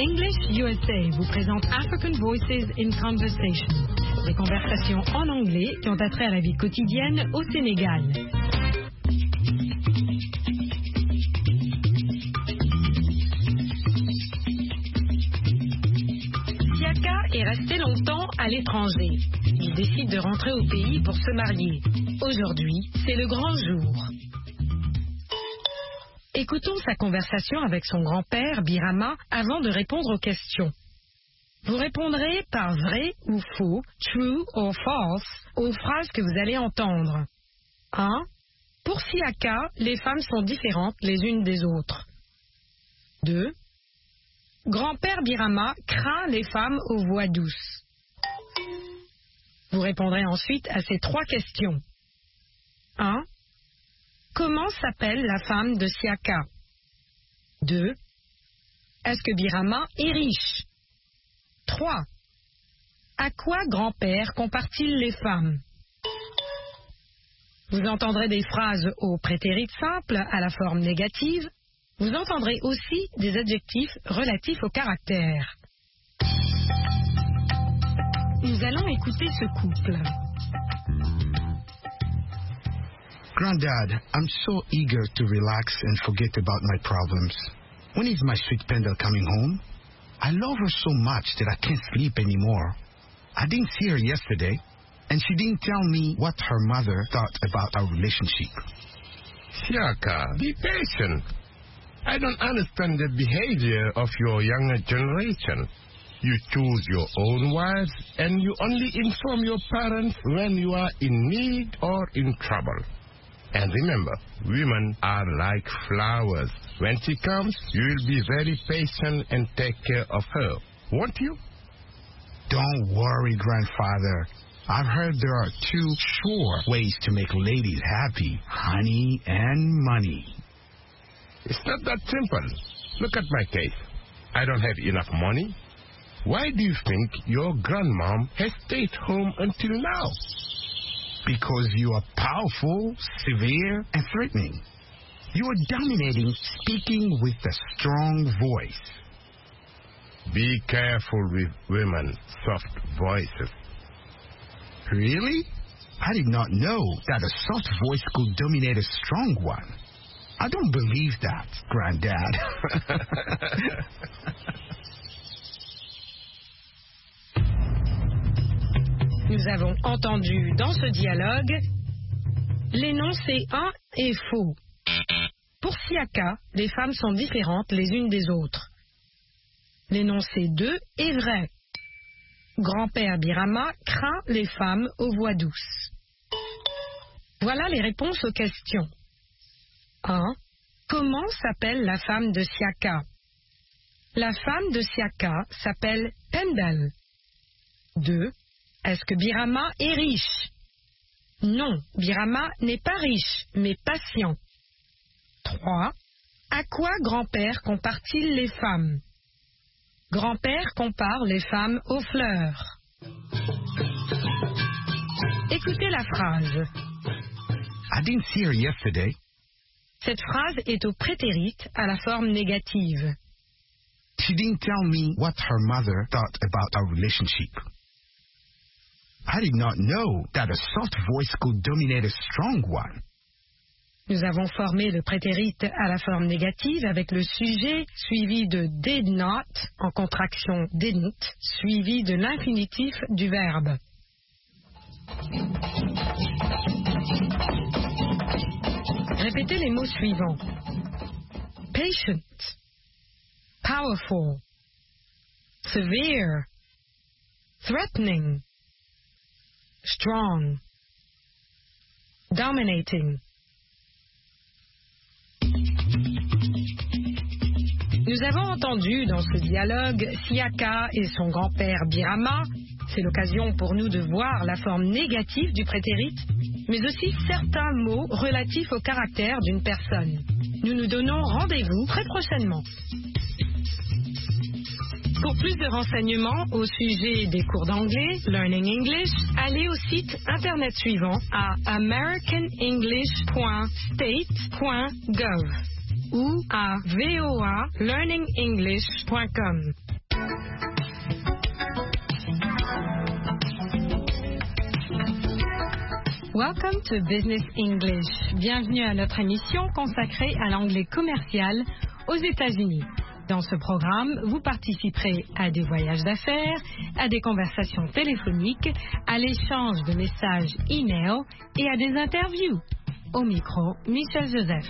English USA vous présente African Voices in Conversation, des conversations en anglais qui ont attrait à la vie quotidienne au Sénégal. Siaka est resté longtemps à l'étranger. Il décide de rentrer au pays pour se marier. Aujourd'hui, c'est le grand jour. Écoutons sa conversation avec son grand-père, Birama, avant de répondre aux questions. Vous répondrez par vrai ou faux, true or false, aux phrases que vous allez entendre. 1. Pour Siaka, les femmes sont différentes les unes des autres. 2. Grand-père Birama craint les femmes aux voix douces. Vous répondrez ensuite à ces 3 questions. 1. Comment s'appelle la femme de Siaka? 2. Est-ce que Birama est riche? 3. À quoi grand-père compare-t-il les femmes? Vous entendrez des phrases au prétérit simple à la forme négative. Vous entendrez aussi des adjectifs relatifs au caractère. Nous allons écouter ce couple. Granddad, I'm so eager to relax and forget about my problems. When is my sweet Pendle coming home? I love her so much that I can't sleep anymore. I didn't see her yesterday, and she didn't tell me what her mother thought about our relationship. Siaka, be patient. I don't understand the behavior of your younger generation. You choose your own wives, and you only inform your parents when you are in need or in trouble. And remember, women are like flowers. When she comes, you will be very patient and take care of her, won't you? Don't worry, Grandfather. I've heard there are 2 sure ways to make ladies happy: honey and money. It's not that simple. Look at my case. I don't have enough money. Why do you think your grandmom has stayed home until now? Because you are powerful, severe, and threatening. You are dominating, speaking with a strong voice. Be careful with women, soft voices. Really? I did not know that a soft voice could dominate a strong one. I don't believe that, Granddad. Nous avons entendu dans ce dialogue l'énoncé 1 est faux. Pour Siaka, les femmes sont différentes les unes des autres. L'énoncé 2 est vrai. Grand-père Birama craint les femmes aux voix douces. Voilà les réponses aux questions. 1. Comment s'appelle la femme de Siaka? La femme de Siaka s'appelle Pendle. 2. Est-ce que Birama est riche? Non, Birama n'est pas riche, mais patient. 3. À quoi grand-père compare-t-il les femmes? Grand-père compare les femmes aux fleurs. Écoutez la phrase. I didn't see her yesterday. Cette phrase est au prétérit à la forme négative. She didn't tell me what her mother thought about our relationship. I did not know that a soft voice could dominate a strong one. Nous avons formé le prétérit à la forme négative avec le sujet suivi de did not, en contraction didn't, suivi de l'infinitif du verbe. Répétez les mots suivants. Patient, powerful, severe, threatening, strong, dominating. Nous avons entendu dans ce dialogue Siaka et son grand-père Birama. C'est l'occasion pour nous de voir la forme négative du prétérit, mais aussi certains mots relatifs au caractère d'une personne. Nous nous donnons rendez-vous très prochainement. Pour plus de renseignements au sujet des cours d'anglais, Learning English, allez au site internet suivant à americanenglish.state.gov ou à voalearningenglish.com. Welcome to Business English. Bienvenue à notre émission consacrée à l'anglais commercial aux États-Unis. Dans ce programme, vous participerez à des voyages d'affaires, à des conversations téléphoniques, à l'échange de messages e-mail et à des interviews. Au micro, Michel Joseph.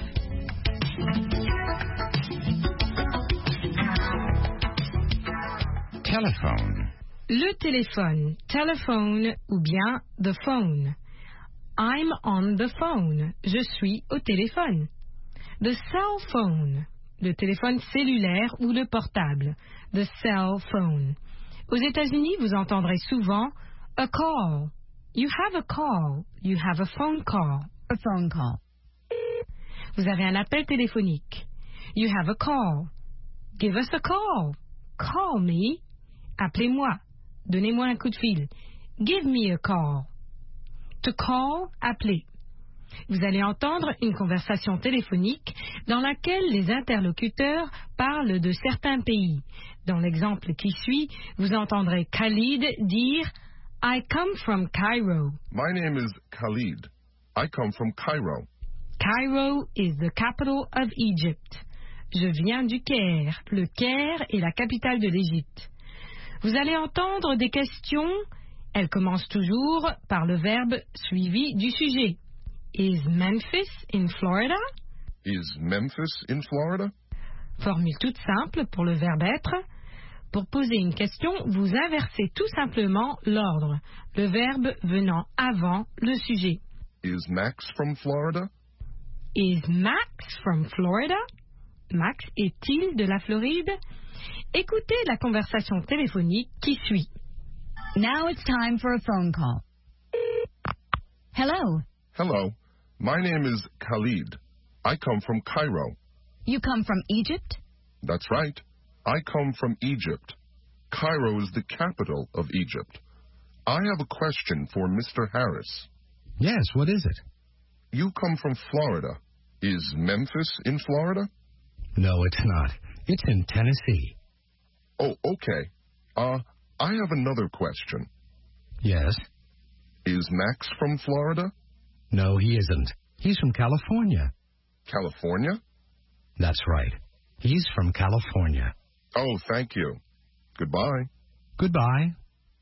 Telephone. Le téléphone, telephone ou bien the phone. I'm on the phone. Je suis au téléphone. The cell phone. Le téléphone cellulaire ou le portable. The cell phone. Aux États-Unis, vous entendrez souvent a call. You have a call. You have a phone call. A phone call. Vous avez un appel téléphonique. You have a call. Give us a call. Call me. Appelez-moi. Donnez-moi un coup de fil. Give me a call. To call, appeler. Vous allez entendre une conversation téléphonique dans laquelle les interlocuteurs parlent de certains pays. Dans l'exemple qui suit, vous entendrez Khalid dire « I come from Cairo ». My name is Khalid. I come from Cairo. Cairo is the capital of Egypt. Je viens du Caire. Le Caire est la capitale de l'Égypte. Vous allez entendre des questions. Elles commencent toujours par le verbe suivi du sujet. Is Memphis in Florida? Is Memphis in Florida? Formule toute simple pour le verbe être. Pour poser une question, vous inversez tout simplement l'ordre, le verbe venant avant le sujet. Is Max from Florida? Is Max from Florida? Max est-il de la Floride? Écoutez la conversation téléphonique qui suit. Now it's time for a phone call. Hello. Hello. My name is Khalid. I come from Cairo. You come from Egypt? That's right. I come from Egypt. Cairo is the capital of Egypt. I have a question for Mr. Harris. Yes, what is it? You come from Florida. Is Memphis in Florida? No, it's not. It's in Tennessee. Oh, okay. I have another question. Yes? Is Max from Florida? No, he isn't. He's from California. California? That's right. He's from California. Oh, thank you. Goodbye. Goodbye.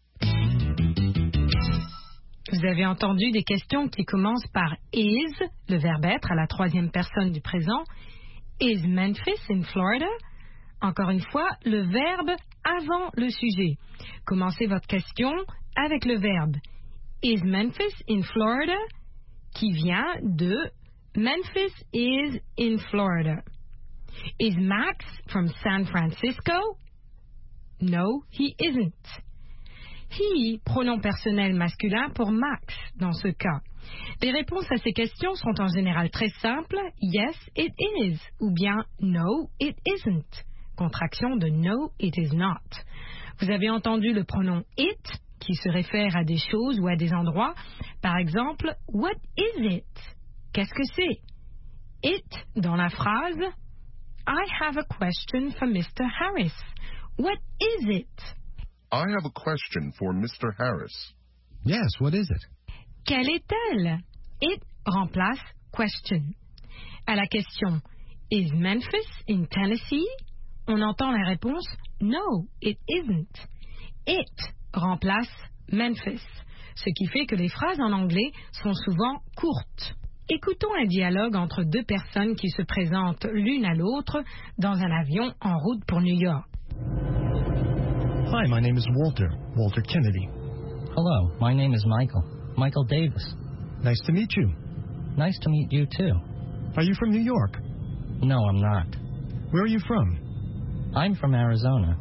Vous avez entendu des questions qui commencent par is, le verbe être à la troisième personne du présent. Is Memphis in Florida? Encore une fois, le verbe avant le sujet. Commencez votre question avec le verbe Is Memphis in Florida? Qui vient de Memphis is in Florida. Is Max from San Francisco? No, he isn't. He, pronom personnel masculin pour Max dans ce cas. Les réponses à ces questions sont en général très simples. Yes, it is. Ou bien no, it isn't. Contraction de no, it is not. Vous avez entendu le pronom it qui se réfère à des choses ou à des endroits. Par exemple, what is it? Qu'est-ce que c'est? It dans la phrase I have a question for Mr. Harris. What is it? I have a question for Mr. Harris. Yes, what is it? Quelle est-elle? It remplace question. À la question Is Memphis in Tennessee? On entend la réponse No, it isn't. It remplace Memphis, ce qui fait que les phrases en anglais sont souvent courtes. Écoutons un dialogue entre deux personnes qui se présentent l'une à l'autre dans un avion en route pour New York. Hi, my name is Walter Kennedy. Hello, my name is Michael Davis. Nice to meet you. Nice to meet you too. Are you from New York? No, I'm not. Where are you from? I'm from Arizona.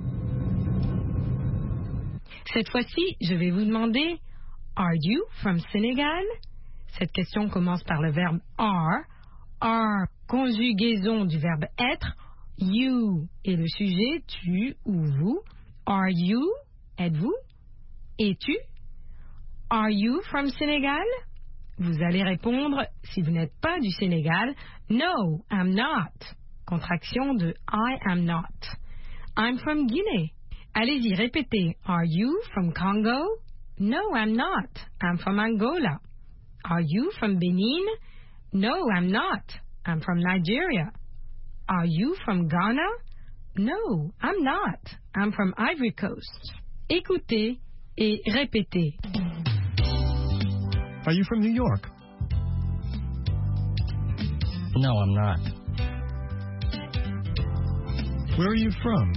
Cette fois-ci, je vais vous demander Are you from Senegal? Cette question commence par le verbe are. Are, conjugaison du verbe être. You est le sujet, tu ou vous. Are you, êtes-vous? Es-tu? Are you from Senegal? Vous allez répondre, si vous n'êtes pas du Sénégal, No, I'm not. Contraction de I am not. I'm from Guinée. Allez-y, répétez. Are you from Congo? No, I'm not. I'm from Angola. Are you from Benin? No, I'm not. I'm from Nigeria. Are you from Ghana? No, I'm not. I'm from Ivory Coast. Écoutez et répétez. Are you from New York? No, I'm not. Where are you from?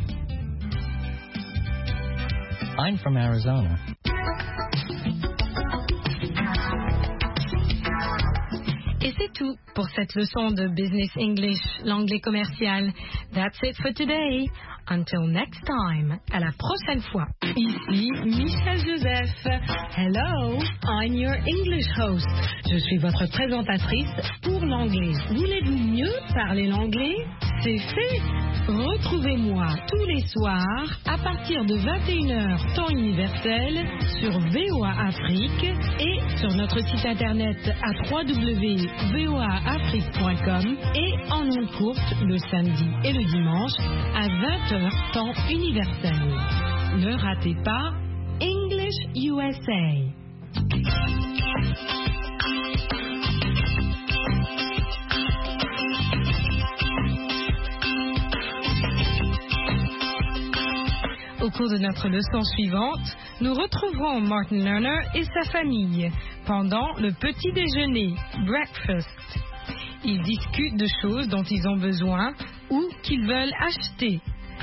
I'm from Arizona. Et c'est tout pour cette leçon de Business English, l'anglais commercial. That's it for today. Until next time. À la prochaine fois. Ici Michel Joseph. Hello, I'm your English host. Je suis votre présentatrice pour l'anglais. Voulez-vous mieux parler l'anglais? C'est fait. Retrouvez-moi tous les soirs à partir de 21h temps universel sur VOA Afrique et sur notre site internet à www.voaafrique.com et en ondes courtes le samedi et le dimanche à 20h temps universel. Ne ratez pas English USA. Au cours de notre leçon suivante, nous retrouverons Martin Lerner et sa famille pendant le petit déjeuner, breakfast. Ils discutent de choses dont ils ont besoin ou qu'ils veulent acheter.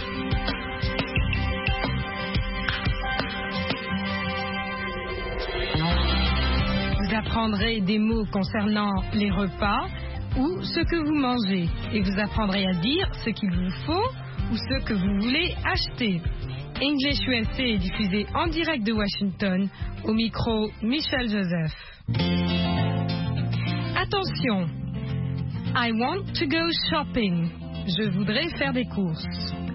Vous apprendrez des mots concernant les repas ou ce que vous mangez et vous apprendrez à dire ce qu'il vous faut ou ce que vous voulez acheter. English USA est diffusé en direct de Washington, au micro Michel Joseph. Attention, I want to go shopping. Je voudrais faire des courses.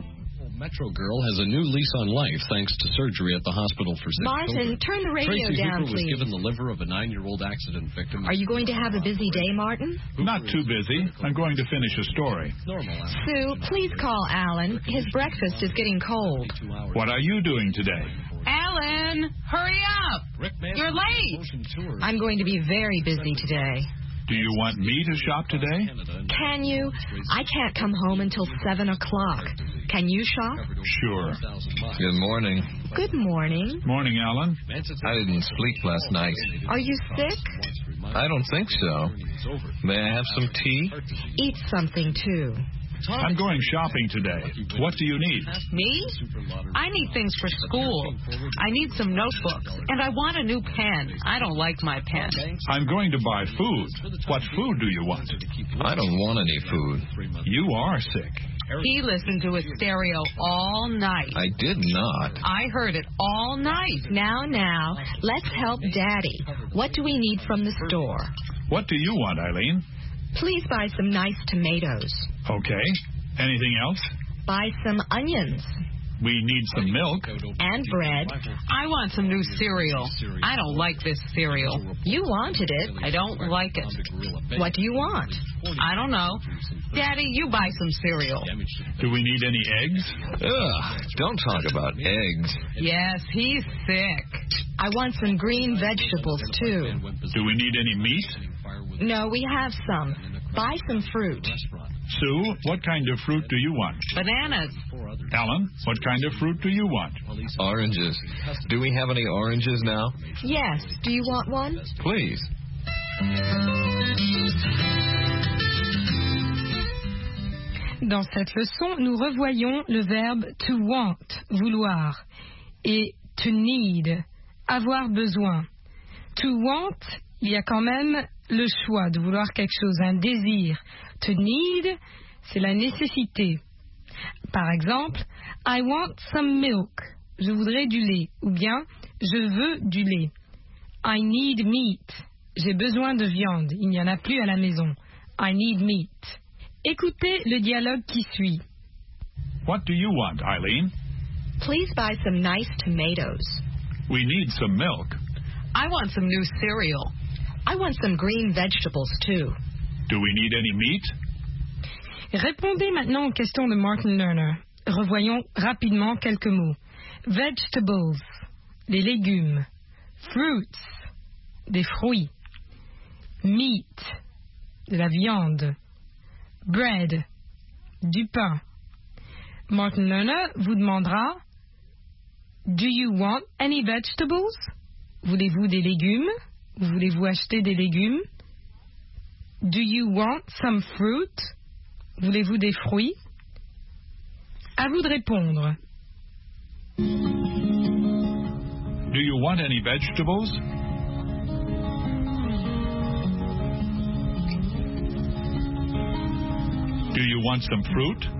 Metro Girl has a new lease on life thanks to surgery at the hospital for sick Martin, children. turn the radio Tracy down, Hooper was please. given the liver of a 9-year-old accident victim. Are you going to have a busy day, Martin? Not too busy. I'm going to finish a story. Sue, please call Alan. His breakfast is getting cold. What are you doing today? Alan, hurry up! You're late. I'm going to be very busy today. Do you want me to shop today? Can you? I can't come home until 7 o'clock. Can you shop? Sure. Good morning. Good morning. Morning, Alan. I didn't sleep last night. Are you sick? I don't think so. May I have some tea? Eat something, too. I'm going shopping today. What do you need? Me? I need things for school. I need some notebooks. And I want a new pen. I don't like my pen. I'm going to buy food. What food do you want? I don't want any food. You are sick. He listened to his stereo all night. I did not. I heard it all night. Now, let's help Daddy. What do we need from the store? What do you want, Eileen? Please buy some nice tomatoes. Okay. Anything else? Buy some onions. We need some milk. And bread. I want some new cereal. I don't like this cereal. You wanted it. I don't like it. What do you want? I don't know. Daddy, you buy some cereal. Do we need any eggs? Ugh, don't talk about eggs. Yes, he's sick. I want some green vegetables, too. Do we need any meat? No, we have some. Buy some fruit. Sue, what kind of fruit do you want? Bananas. Alan, what kind of fruit do you want? Oranges. Do we have any oranges now? Yes. Do you want one? Please. Dans cette leçon, nous revoyons le verbe to want, vouloir, et to need, avoir besoin. To want, il y a quand même le choix de vouloir quelque chose, un désir. To need, c'est la nécessité. Par exemple, I want some milk. Je voudrais du lait. Ou bien, je veux du lait. I need meat. J'ai besoin de viande. Il n'y en a plus à la maison. I need meat. Écoutez le dialogue qui suit. What do you want, Eileen? Please buy some nice tomatoes. We need some milk. I want some new cereal. I want some green vegetables, too. Do we need any meat? Répondez maintenant aux questions de Martin Lerner. Revoyons rapidement quelques mots. Vegetables, les légumes. Fruits, des fruits. Meat, de la viande. Bread, du pain. Martin Lerner vous demandera Do you want any vegetables? Voulez-vous des légumes? Ou voulez-vous acheter des légumes? Do you want some fruit? Voulez-vous des fruits? À vous de répondre. Do you want any vegetables? Do you want some fruit?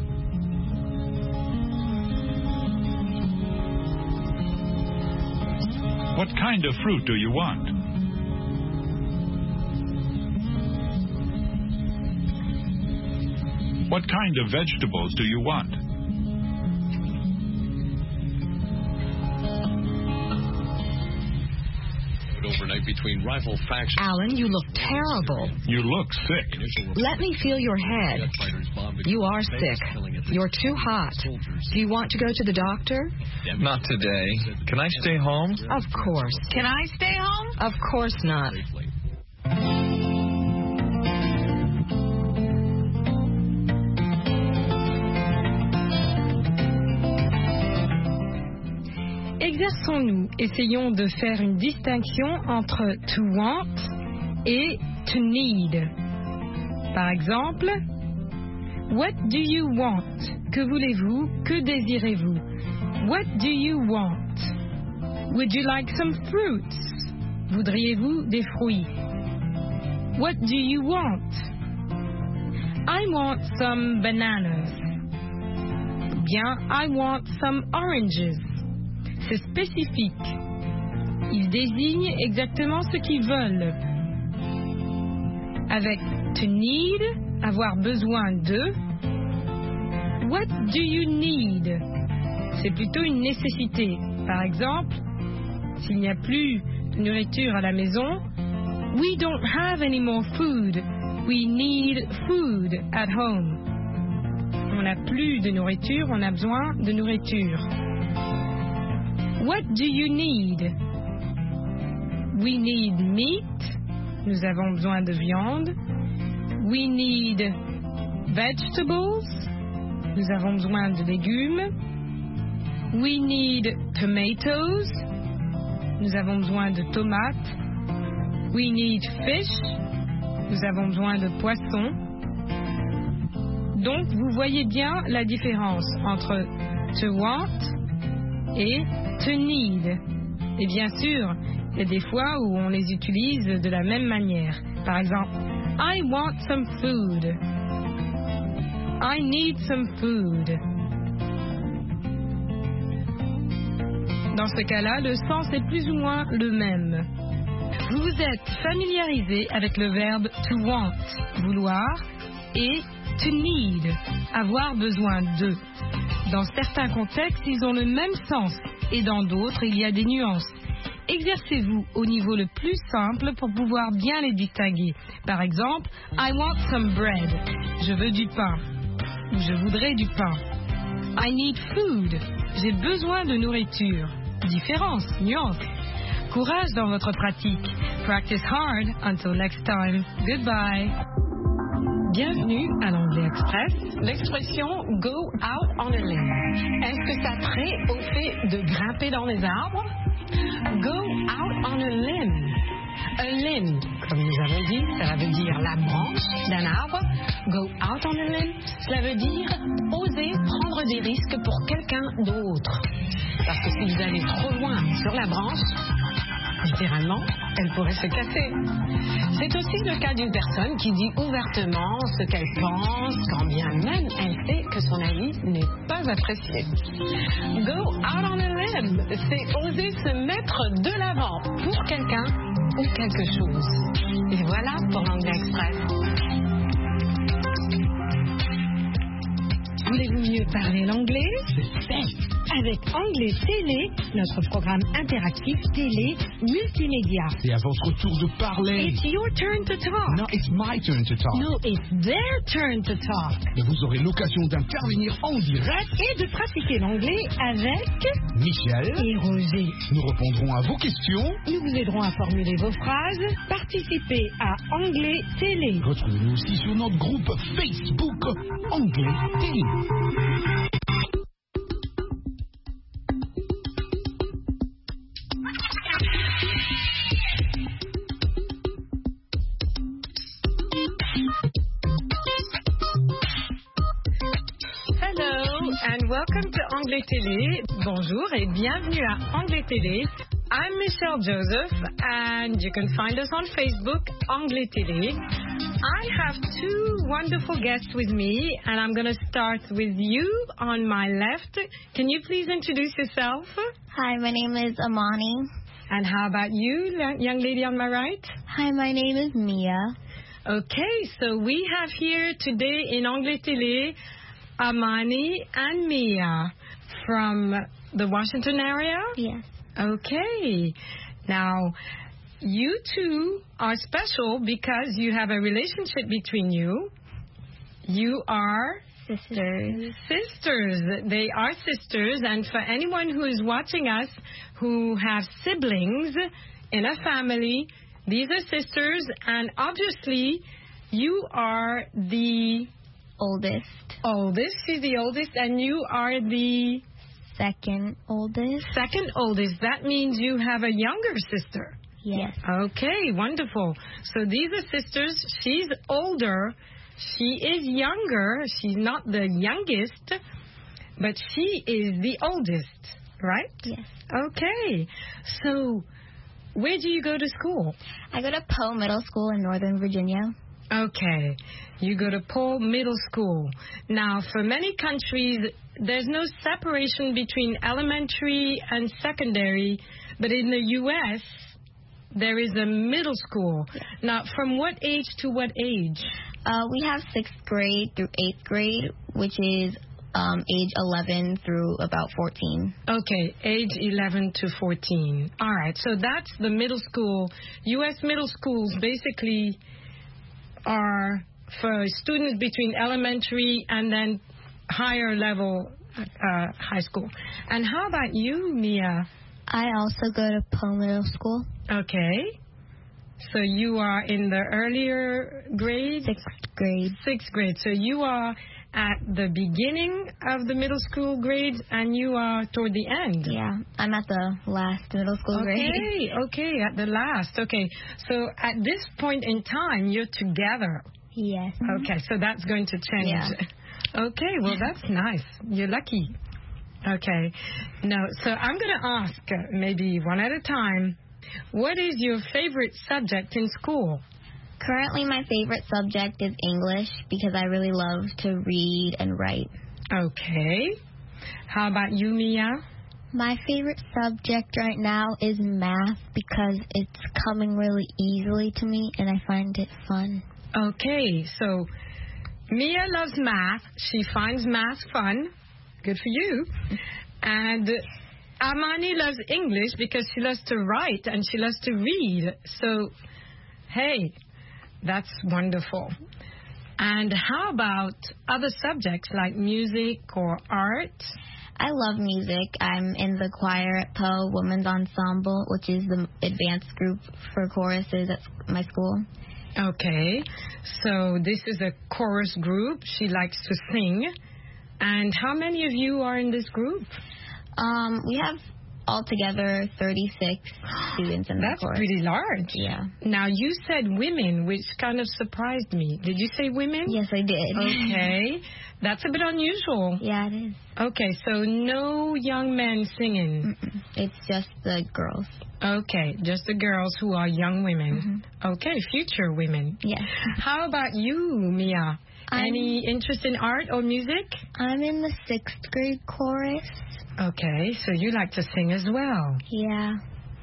What kind of fruit do you want? What kind of vegetables do you want? Overnight between rival factions. Alan, you look terrible. You look sick. Let me feel your head. You are sick. You're too hot. Do you want to go to the doctor? Not today. Can I stay home? Of course. Can I stay home? Of course not. Exerçons-nous, essayons de faire une distinction entre to want et to need. Par exemple, what do you want? Que voulez-vous? Que désirez-vous? What do you want? Would you like some fruits? Voudriez-vous des fruits? What do you want? I want some bananas. Bien, I want some oranges. C'est spécifique. Ils désignent exactement ce qu'ils veulent. Avec to need, avoir besoin de. What do you need? C'est plutôt une nécessité. Par exemple, s'il n'y a plus de nourriture à la maison, we don't have any more food. We need food at home. On n'a plus de nourriture, on a besoin de nourriture. What do you need? We need meat. Nous avons besoin de viande. We need vegetables. Nous avons besoin de légumes. We need tomatoes. Nous avons besoin de tomates. We need fish. Nous avons besoin de poissons. Donc, vous voyez bien la différence entre to want et to need. Et bien sûr, il y a des fois où on les utilise de la même manière. Par exemple, I want some food. I need some food. Dans ce cas-là, le sens est plus ou moins le même. Vous vous êtes familiarisé avec le verbe to want, vouloir, et to need, avoir besoin de. Dans certains contextes, ils ont le même sens, et dans d'autres, il y a des nuances. Exercez-vous au niveau le plus simple pour pouvoir bien les distinguer. Par exemple, I want some bread. Je veux du pain. Ou je voudrais du pain. I need food. J'ai besoin de nourriture. Différence, nuance. Courage dans votre pratique. Practice hard. Until next time. Goodbye. Bienvenue à l'Anglais Express. L'expression go out on a limb. Est-ce que ça trait au fait de grimper dans les arbres? Go out on a limb. A limb, comme nous avons dit, ça veut dire la branche d'un arbre. Go out on a limb, cela veut dire oser prendre des risques pour quelqu'un d'autre. Parce que si vous allez trop loin sur la branche, littéralement, elle pourrait se casser. C'est aussi le cas d'une personne qui dit ouvertement ce qu'elle pense, quand bien même elle sait que son avis n'est pas apprécié. Go out on a limb, c'est oser se mettre de l'avant pour quelqu'un ou quelque chose. Et voilà pour l'Anglais Express. Voulez-vous mieux parler l'anglais? avec Anglais Télé, notre programme interactif télé multimédia. C'est à votre tour de parler. It's your turn to talk. No, it's my turn to talk. No, it's their turn to talk. Mais vous aurez l'occasion d'intervenir en direct et de pratiquer l'anglais avec Michel et Roger. Nous répondrons à vos questions. Nous vous aiderons à formuler vos phrases. Participez à Anglais Télé. Retrouvez-nous aussi sur notre groupe Facebook Anglais Télé. And welcome to Anglais Télé. Bonjour et bienvenue à Anglais Télé. I'm Michelle Joseph and you can find us on Facebook, Anglais Télé. I have two wonderful guests with me and I'm going to start with you on my left. Can you please introduce yourself? Hi, my name is Amani. And how about you, young lady on my right? Hi, my name is Mia. Okay, so we have here today in Anglais Télé Amani and Mia from the Washington area? Yes. Okay. Now, you two are special because you have a relationship between you. You are sisters. Sisters. They are sisters. And for anyone who is watching us who have siblings in a family, these are sisters. And obviously, you are the oldest. She's the oldest, and you are the second oldest. Second oldest. That means you have a younger sister. Yes. Okay, wonderful. So these are sisters. She's older. She is younger. She's not the youngest, but she is the oldest, right? Yes. Okay. So where do you go to school? I go to Poe Middle School in Northern Virginia. Okay. You go to Poe Middle School. Now, for many countries, there's no separation between elementary and secondary, but in the U.S., there is a middle school. Yes. Now, from what age to what age? We have 6th grade through 8th grade, which is age 11 through about 14. Okay, age 11 to 14. All right, so that's the middle school. U.S. middle schools basically are for students between elementary and then higher level high school. And how about you, Mia? I also go to Poe Middle School. Okay. So you are in the earlier grade? 6th grade. 6th grade. So you are at the beginning of the middle school grades and you are toward the end? Yeah, I'm at the last middle school grade. Okay, at the last. Okay, so at this point in time, you're together. Yes. Okay, so that's going to change. Yeah. Okay, well, that's nice. You're lucky. Okay. No, so I'm going to ask, maybe one at a time, what is your favorite subject in school? Currently, my favorite subject is English because I really love to read and write. Okay. How about you, Mia? My favorite subject right now is math because it's coming really easily to me and I find it fun. Okay, so Mia loves math. She finds math fun. Good for you. And Amani loves English because she loves to write and she loves to read. So, hey, that's wonderful. And how about other subjects like music or art? I love music. I'm in the choir at Poe Women's Ensemble, which is the advanced group for choruses at my school. Okay, so this is a chorus group. She likes to sing. And how many of you are in this group? We have altogether 36 students in the That's chorus. pretty large. Yeah. Now, you said women, which kind of surprised me. Did you say women? Yes, I did. Okay. That's a bit unusual. Yeah, it is. Okay, so no young men singing. It's just the girls. Okay, just the girls who are young women. Okay, future women. Yes. How about you, Mia? Any interest in art or music? I'm in the 6th grade chorus. Okay, so you like to sing as well. Yeah.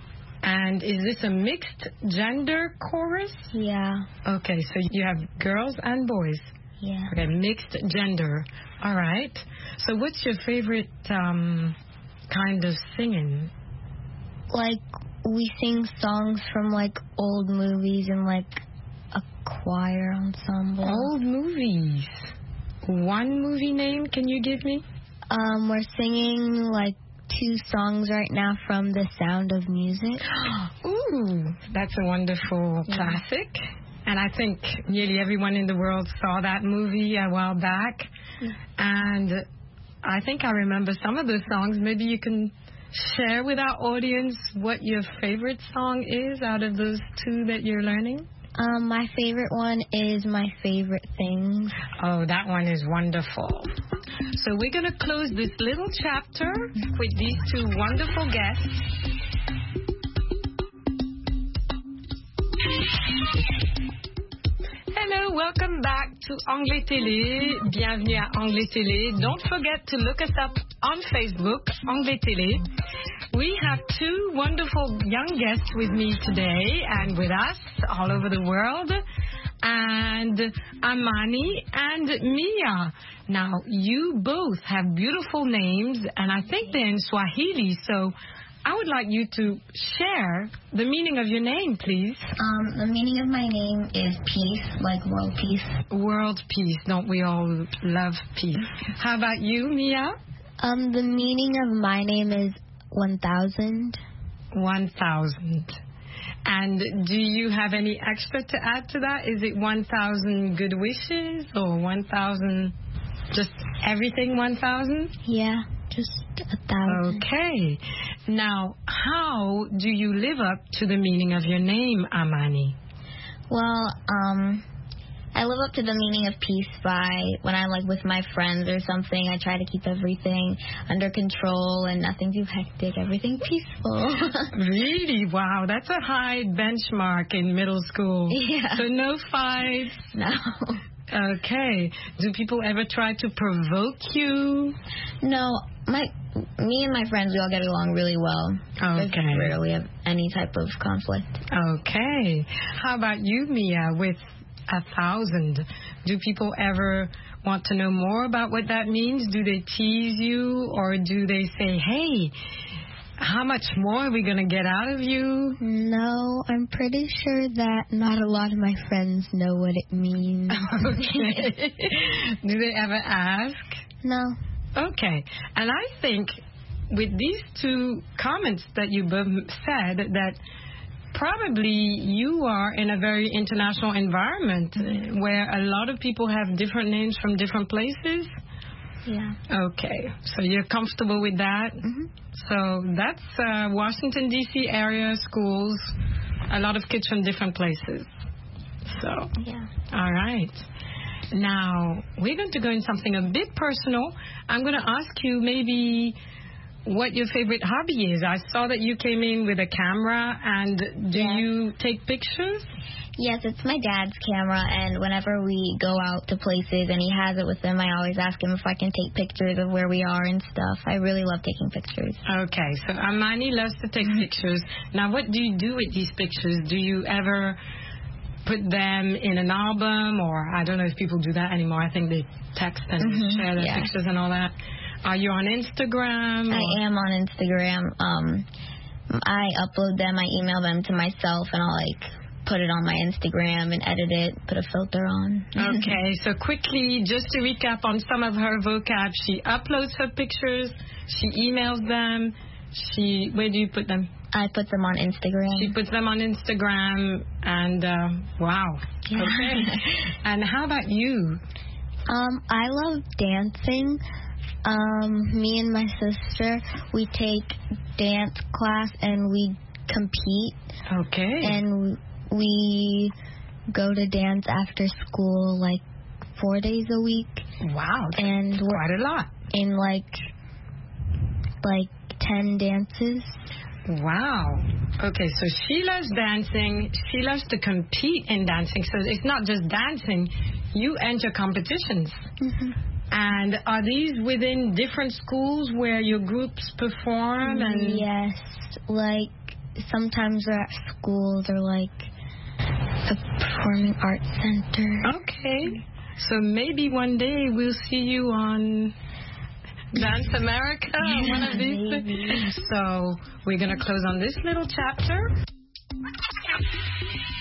And is this a mixed gender chorus? Yeah. Okay, so you have girls and boys. Yeah. Okay, mixed gender. All right. So what's your favorite kind of singing? Like, we sing songs from, like, old movies and, like, a choir ensemble. Old movies. One movie name can you give me? We're singing, like, 2 songs right now from The Sound of Music. Ooh, that's a wonderful classic. And I think nearly everyone in the world saw that movie a while back. And I think I remember some of the songs. Maybe you can share with our audience what your favorite song is out of those 2 that you're learning. My favorite one is My Favorite Things. Oh, that one is wonderful. So we're going to close this little chapter with these 2 wonderful guests. Hello, welcome back to Anglais Télé. Bienvenue à Anglais Télé. Don't forget to look us up on Facebook, Anglais Télé. We have 2 wonderful young guests with me today and with us all over the world. And Amani and Mia. Now, you both have beautiful names, and I think they're in Swahili, so I would like you to share the meaning of your name, please. The meaning of my name is peace, like world peace. World peace. Don't we all love peace? How about you, Mia? The meaning of my name is 1,000. 1,000. And do you have any extra to add to that? Is it 1,000 good wishes or 1,000, just everything 1,000? Yeah, just 1,000. Okay. Now, how do you live up to the meaning of your name, Amani? Well, I live up to the meaning of peace by when I'm like with my friends or something, I try to keep everything under control and nothing too hectic, everything peaceful. Really? Wow, that's a high benchmark in middle school. Yeah. So no fights? No. Okay. Do people ever try to provoke you? No. Me and my friends, we all get along really well. Okay. We rarely have any type of conflict. Okay. How about you, Mia, with 1,000? Do people ever want to know more about what that means? Do they tease you, or do they say, hey, how much more are we going to get out of you? No, I'm pretty sure that not a lot of my friends know what it means. Okay. Do they ever ask? No. Okay. And I think with these 2 comments that you both said, that probably you are in a very international environment where a lot of people have different names from different places. Yeah. Okay. So you're comfortable with that? Mm-hmm. So that's Washington, D.C. area schools, a lot of kids from different places. So, yeah. All right. Now, we're going to go in something a bit personal. I'm going to ask you maybe what your favorite hobby is. I saw that you came in with a camera, and do you take pictures? Yes, it's my dad's camera, and whenever we go out to places and he has it with him, I always ask him if I can take pictures of where we are and stuff. I really love taking pictures. Okay, so Amani loves to take pictures. Now, what do you do with these pictures? Do you ever put them in an album, or I don't know if people do that anymore. I think they text and share their pictures and all that. Are you on Instagram? I am on Instagram. I upload them, I email them to myself, and I'll put it on my Instagram and edit it, put a filter on. Okay, so quickly, just to recap on some of her vocab, she uploads her pictures, she emails them, where do you put them? I put them on Instagram. She puts them on Instagram, and wow. Yeah. Okay. And how about you? I love dancing. Me and my sister, we take dance class and we compete. Okay. And we go to dance after school 4 days a week. Wow. And that's quite a lot. In 10 dances. Wow. Okay, so she loves dancing. She loves to compete in dancing. So it's not just dancing. You enter competitions. Mm-hmm. And are these within different schools where your groups perform? And yes. Sometimes they're at schools or a performing arts center. Okay. So maybe one day we'll see you on Dance America, one of these things. So we're going to close on this little chapter.